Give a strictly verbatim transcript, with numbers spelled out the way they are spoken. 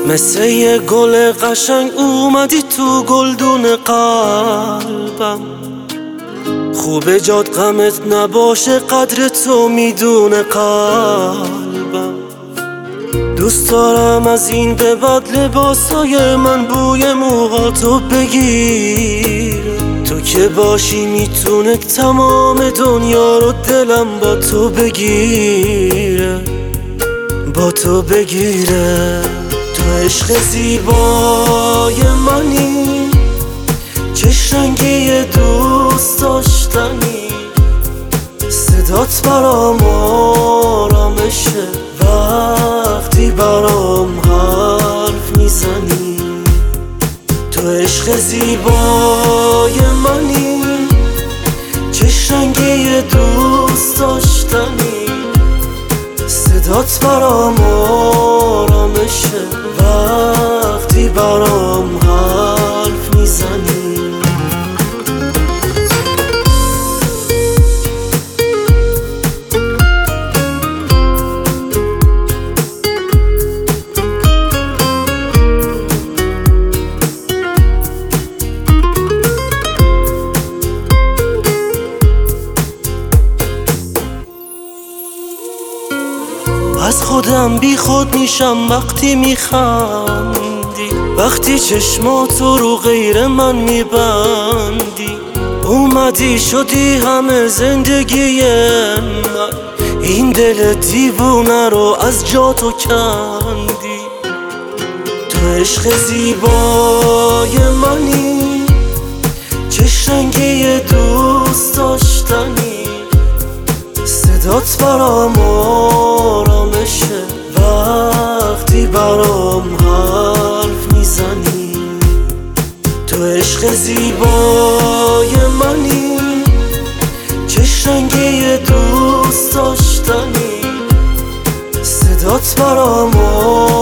مثل یه گل قشنگ اومدی تو گلدون قلبم. خوبه جات غمت نباشه، قدر تو میدونه قلبم. دوست دارم از این به بعد لباسای من بوی موهاتو بگیره. تو که باشی میتونه تمام دنیا رو دلم با تو بگیره، با تو بگیره. تو عشق زیبای منی، چش رنگی دوست داشتنی. صدات برام آرامشه وقتی برام حرف میزنی. تو عشق زیبای منی، چش رنگی دوست داشتنی. صدات برام آرامشه وقتی برام حرف میزنی. از خودم بی خود میشم وقتی میخندی، وقتی چشماتو رو غیر من میبندی. اومدی شدی همه زندگی من، این دل دیوونه رو از جا تو کندی. تو عشق زیبای منی، چش رنگی دوست داشتنی. صدات برام آرامشه وقتی برام حرف میزنی. تو عشق زیبای منی، چش رنگی دوست داشتنی. صدات برام